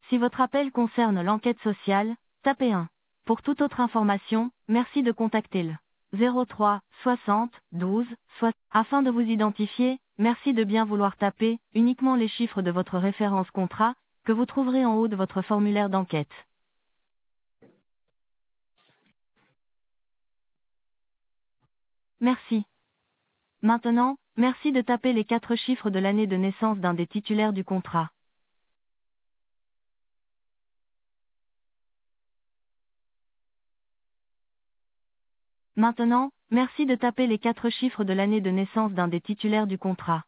Si votre appel concerne l'enquête sociale, tapez 1. Pour toute autre information, merci de contacter le 03 60 12 60. Afin de vous identifier, merci de bien vouloir taper uniquement les chiffres de votre référence contrat, que vous trouverez en haut de votre formulaire d'enquête. Merci. Maintenant, merci de taper les 4 chiffres de l'année de naissance d'un des titulaires du contrat. Maintenant, merci de taper les 4 chiffres de l'année de naissance d'un des titulaires du contrat.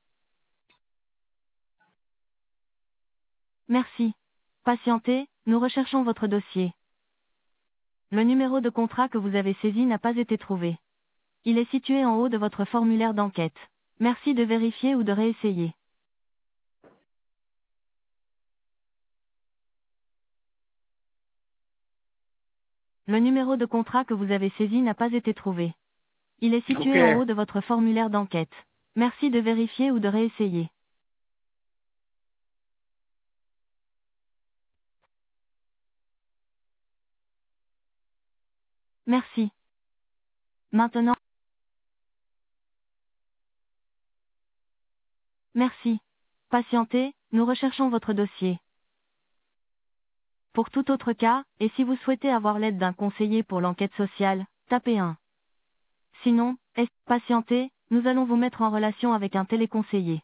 Merci. Patientez, nous recherchons votre dossier. Le numéro de contrat que vous avez saisi n'a pas été trouvé. Il est situé en haut de votre formulaire d'enquête. Merci de vérifier ou de réessayer. Le numéro de contrat que vous avez saisi n'a pas été trouvé. Il est situé en haut de votre formulaire d'enquête. Merci de vérifier ou de réessayer. Merci. Maintenant. Merci. Patientez, nous recherchons votre dossier. Pour tout autre cas, et si vous souhaitez avoir l'aide d'un conseiller pour l'enquête sociale, tapez 1. Sinon, patientez, nous allons vous mettre en relation avec un téléconseiller.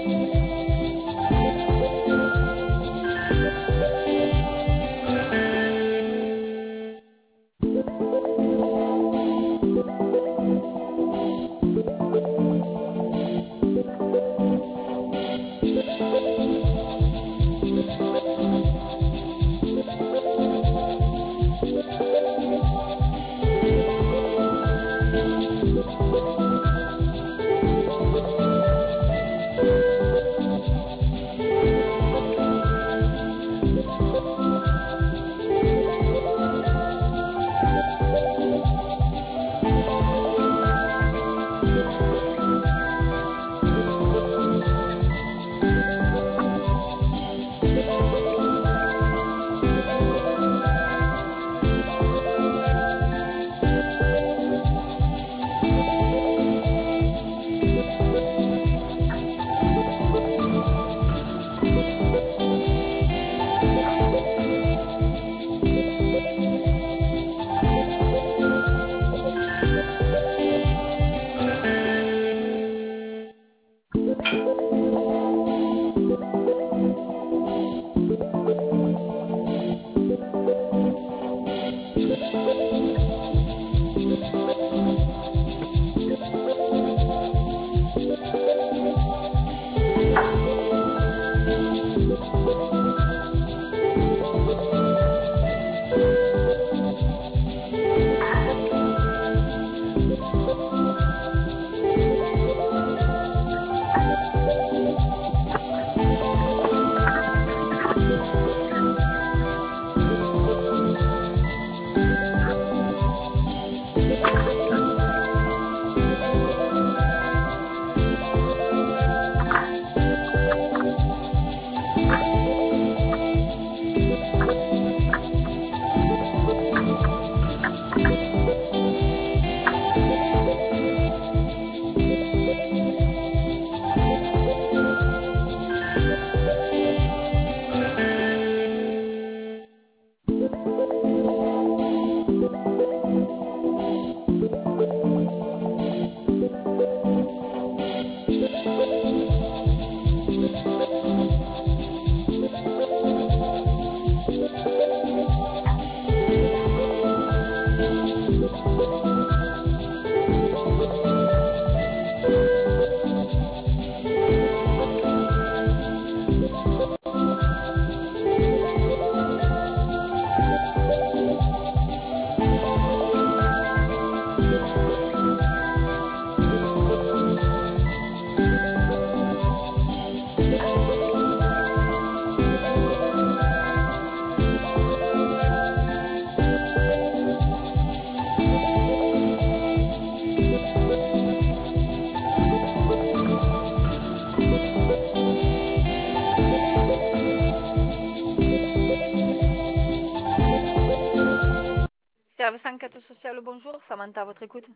Service enquête sociale, bonjour. Samantha, à votre écoute.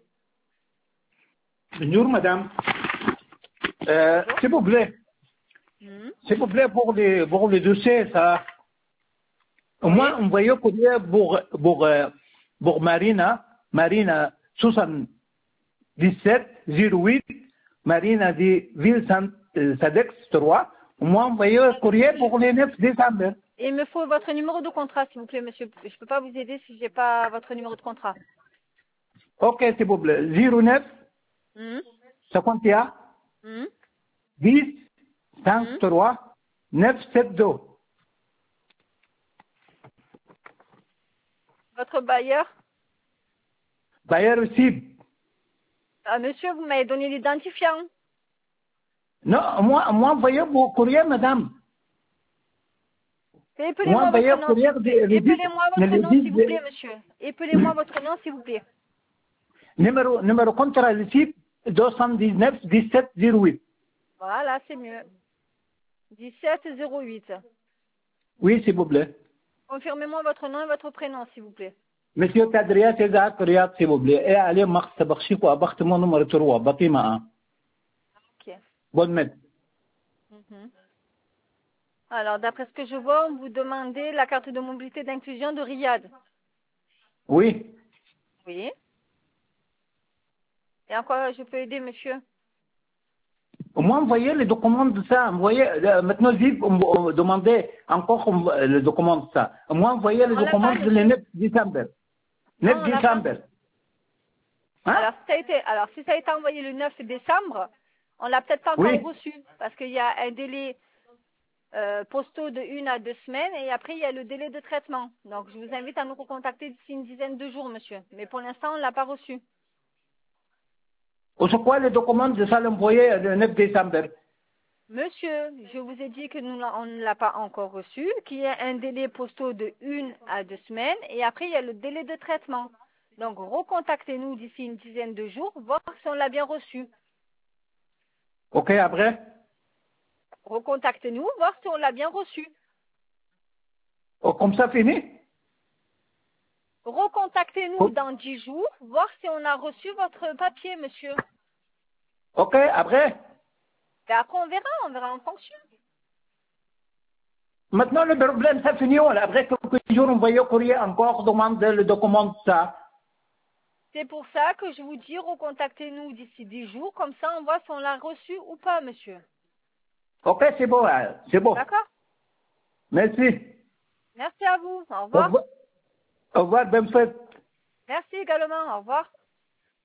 Bonjour madame. Bonjour. S'il vous plaît, pour les dossiers, ça. Moi, on voyait courrier pour Marina 7708, Marina de Ville Sadex 3. Moi, on voyait courrier pour le 9 décembre. Il me faut votre numéro de contrat, s'il vous plaît, monsieur. Je ne peux pas vous aider si je n'ai pas votre numéro de contrat. Ok, s'il vous plaît. 09 51 10 53 972. Votre bailleur? Bailleur aussi. Ah, monsieur, vous m'avez donné l'identifiant. Non, moi, envoyez vos courriers, madame. Épelez-moi votre nom, s'il vous plaît. Épelez-moi votre nom, s'il vous plaît, monsieur. Épelez-moi votre nom, s'il vous plaît. Numéro contrat ici, 219 17 08. Voilà, c'est mieux. 1708. Oui, s'il vous plaît. Confirmez-moi votre nom et votre prénom, s'il vous plaît. Monsieur Kadria César Riyad, s'il vous plaît. Et allez, Max Tabakhchik, appartement numéro 3, bâtiment 1. Ok. Bonne mètre. Alors, d'après ce que je vois, vous demandez la carte de mobilité d'inclusion de Riyad. Oui. Oui. Et en quoi je peux aider, monsieur? Moi, envoyez les documents de ça. Maintenant, j'ai demandé encore les documents de ça. Moi, envoyez les documents le 9 décembre. 9 décembre. Hein? Alors, si ça a été envoyé le 9 décembre, on l'a peut-être pas encore reçu, parce qu'il y a un délai postaux de 1 à 2 semaines, et après, il y a le délai de traitement. Donc, je vous invite à nous recontacter d'ici une dizaine de jours, monsieur. Mais pour l'instant, on ne l'a pas reçu. C'est quoi les documents de ça l'envoyer le 9 décembre? Monsieur, je vous ai dit que on ne l'a pas encore reçu, qu'il y a un délai postaux de 1 à 2 semaines, et après, il y a le délai de traitement. Donc, recontactez-nous d'ici une dizaine de jours, voir si on l'a bien reçu. Ok, après? Recontactez-nous, voir si on l'a bien reçu. Oh, comme ça, fini? Recontactez-nous dans 10 jours, voir si on a reçu votre papier, monsieur. Ok, après? Et après, on verra en fonction. Maintenant, le problème, ça finit. Après quelques jours, on va au courrier encore demander le document de ça. C'est pour ça que je vous dis, recontactez-nous d'ici 10 jours, comme ça, on voit si on l'a reçu ou pas, monsieur. Ok, c'est bon, c'est bon. D'accord? Merci. Merci à vous. Au revoir. Au revoir, bonne fête. Merci également. Au revoir.